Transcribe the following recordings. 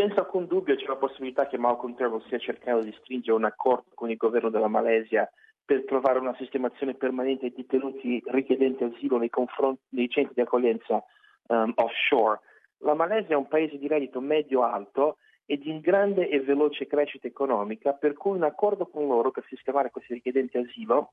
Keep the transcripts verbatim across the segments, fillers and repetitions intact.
Senza alcun dubbio c'è la possibilità che Malcolm Turnbull stia cercando di stringere un accordo con il governo della Malesia per trovare una sistemazione permanente di detenuti richiedenti asilo nei confronti dei centri di accoglienza um, offshore. La Malesia è un paese di reddito medio-alto e di grande e veloce crescita economica, per cui un accordo con loro per sistemare questi richiedenti asilo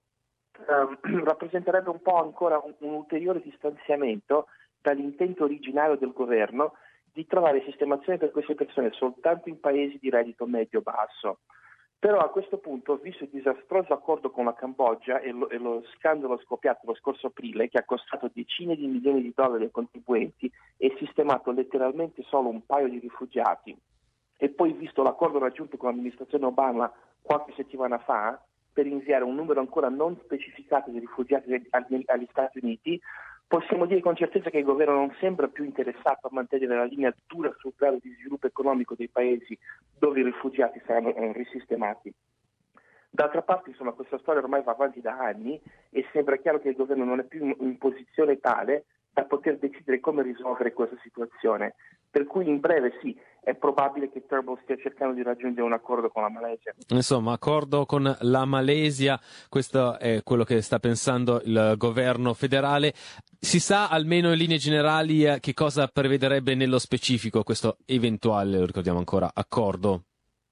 um, rappresenterebbe un po' ancora un, un ulteriore distanziamento dall'intento originario del governo di trovare sistemazione per queste persone soltanto in paesi di reddito medio-basso. Però a questo punto, visto il disastroso accordo con la Cambogia e lo, e lo scandalo scoppiato lo scorso aprile, che ha costato decine di milioni di dollari ai contribuenti e sistemato letteralmente solo un paio di rifugiati, e poi visto l'accordo raggiunto con l'amministrazione Obama qualche settimana fa per inviare un numero ancora non specificato di rifugiati agli, agli Stati Uniti, possiamo dire con certezza che il governo non sembra più interessato a mantenere la linea dura sul grado di sviluppo economico dei paesi dove i rifugiati saranno eh, risistemati. D'altra parte, insomma, questa storia ormai va avanti da anni e sembra chiaro che il governo non è più in, in posizione tale da poter decidere come risolvere questa situazione. Per cui in breve sì, è probabile che Turnbull stia cercando di raggiungere un accordo con la Malesia. Insomma, accordo con la Malesia, questo è quello che sta pensando il governo federale. Si sa almeno in linee generali eh, che cosa prevederebbe nello specifico questo eventuale, lo ricordiamo ancora, accordo?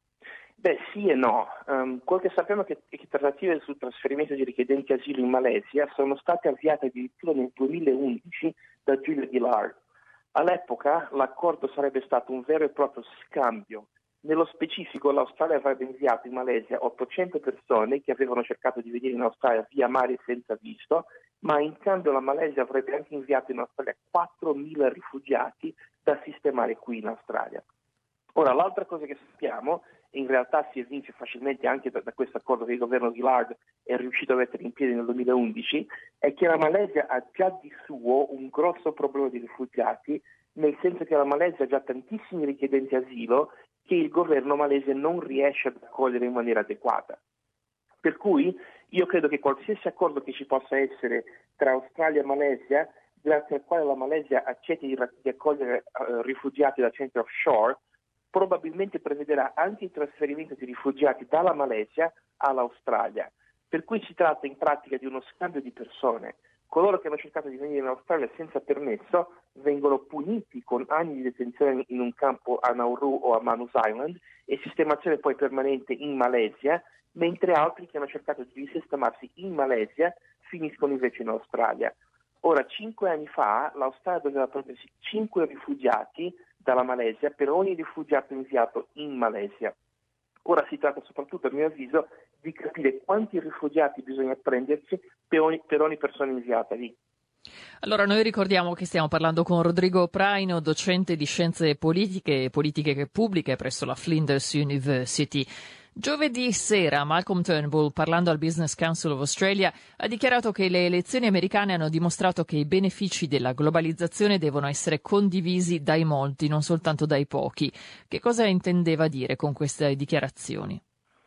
Beh, sì e no. Um, quel che sappiamo è che, che trattative sul trasferimento di richiedenti asilo in Malesia sono state avviate addirittura nel duemilaundici da Julia Gillard. All'epoca l'accordo sarebbe stato un vero e proprio scambio. Nello specifico l'Australia avrebbe inviato in Malesia ottocento persone che avevano cercato di venire in Australia via mare senza visto, ma in cambio la Malesia avrebbe anche inviato in Australia quattromila rifugiati da sistemare qui in Australia. Ora, l'altra cosa che sappiamo, e in realtà si evince facilmente anche da, da questo accordo che il governo Gillard è riuscito a mettere in piedi nel duemilaundici, è che la Malesia ha già di suo un grosso problema di rifugiati, nel senso che la Malesia ha già tantissimi richiedenti asilo che il governo malese non riesce ad accogliere in maniera adeguata. Per cui io credo che qualsiasi accordo che ci possa essere tra Australia e Malesia, grazie al quale la Malesia accetti di, di accogliere uh, rifugiati da centri offshore, probabilmente prevederà anche il trasferimento di rifugiati dalla Malesia all'Australia. Per cui si tratta in pratica di uno scambio di persone. Coloro che hanno cercato di venire in Australia senza permesso vengono puniti con anni di detenzione in un campo a Nauru o a Manus Island e sistemazione poi permanente in Malesia, mentre altri che hanno cercato di risistemarsi in Malesia finiscono invece in Australia. Ora, cinque anni fa l'Australia doveva prendersi cinque rifugiati dalla Malesia per ogni rifugiato inviato in Malesia. Ora si tratta soprattutto, a mio avviso, di capire quanti rifugiati bisogna prendersi per ogni, per ogni persona inviata lì. Allora, noi ricordiamo che stiamo parlando con Rodrigo Praino, docente di scienze politiche e politiche pubbliche presso la Flinders University. Giovedì sera Malcolm Turnbull, parlando al Business Council of Australia, ha dichiarato che le elezioni americane hanno dimostrato che i benefici della globalizzazione devono essere condivisi dai molti, non soltanto dai pochi. Che cosa intendeva dire con queste dichiarazioni?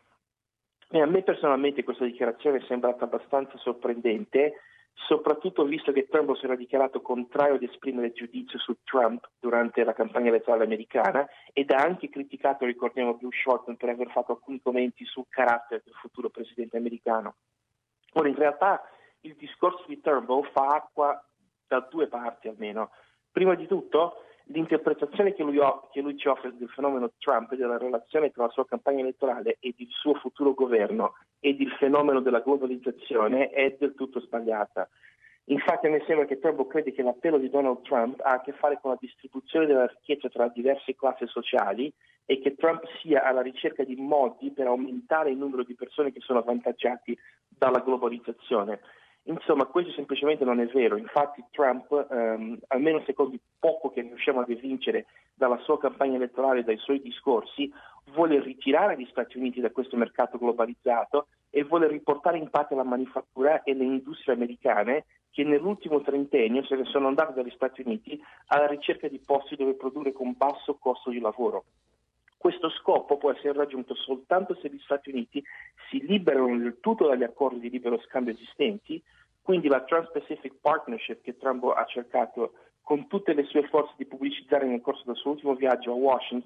E a me personalmente questa dichiarazione è sembrata abbastanza sorprendente, soprattutto visto che Turnbull si era dichiarato contrario ad esprimere giudizio su Trump durante la campagna elettorale americana ed ha anche criticato, ricordiamo, Bill Shorten per aver fatto alcuni commenti sul carattere del futuro presidente americano. Ora, in realtà il discorso di Turnbull fa acqua da due parti almeno. Prima di tutto, l'interpretazione che lui, che lui ci offre del fenomeno Trump e della relazione tra la sua campagna elettorale ed il suo futuro governo ed il fenomeno della globalizzazione è del tutto sbagliata. Infatti a me sembra che Turnbull crede che l'appello di Donald Trump ha a che fare con la distribuzione della ricchezza tra diverse classi sociali e che Trump sia alla ricerca di modi per aumentare il numero di persone che sono avvantaggiati dalla globalizzazione. Insomma, questo semplicemente non è vero. Infatti Trump, ehm, almeno secondo il poco che riusciamo a evincere dalla sua campagna elettorale e dai suoi discorsi, vuole ritirare gli Stati Uniti da questo mercato globalizzato e vuole riportare in patria la manifattura e le industrie americane che nell'ultimo trentennio se ne sono andate dagli Stati Uniti alla ricerca di posti dove produrre con basso costo di lavoro. Questo scopo può essere raggiunto soltanto se gli Stati Uniti si liberano del tutto dagli accordi di libero scambio esistenti, quindi la Trans-Pacific Partnership che Trump ha cercato con tutte le sue forze di pubblicizzare nel corso del suo ultimo viaggio a Washington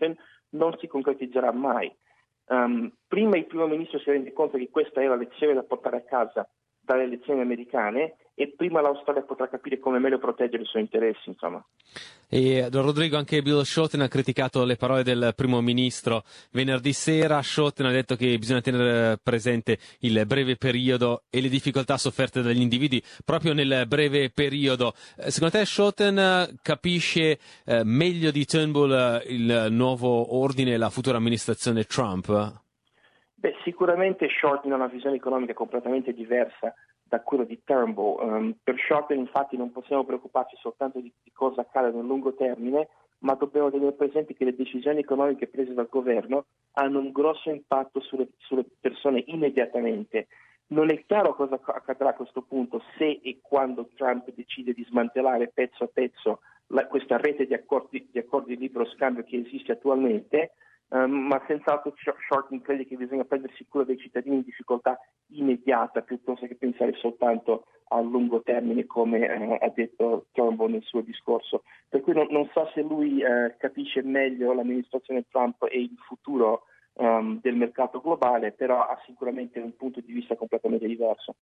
non si concretizzerà mai. Um, prima il primo ministro si rende conto che questa è la lezione da portare a casa dalle elezioni americane e prima l'Australia potrà capire come meglio proteggere i suoi interessi, insomma. E Rodrigo, anche Bill Shorten ha criticato le parole del primo ministro venerdì sera. Shorten ha detto che bisogna tenere presente il breve periodo e le difficoltà sofferte dagli individui proprio nel breve periodo. Secondo te Shorten capisce eh, meglio di Turnbull eh, il nuovo ordine e la futura amministrazione Trump? Beh, sicuramente Shorten ha una visione economica completamente diversa da quello di Turnbull. Um, per Shorten infatti non possiamo preoccuparci soltanto di, di cosa accade nel lungo termine, ma dobbiamo tenere presente che le decisioni economiche prese dal governo hanno un grosso impatto sulle, sulle persone immediatamente. Non è chiaro cosa accadrà a questo punto se e quando Trump decide di smantellare pezzo a pezzo la, questa rete di accordi, di accordi di libero scambio che esiste attualmente, um, ma senz'altro Shorten crede che bisogna prendersi cura dei cittadini in difficoltà immediata piuttosto che pensare soltanto a lungo termine, come eh, ha detto Turnbull nel suo discorso. Per cui non, non so se lui eh, capisce meglio l'amministrazione Trump e il futuro um, del mercato globale, però ha sicuramente un punto di vista completamente diverso.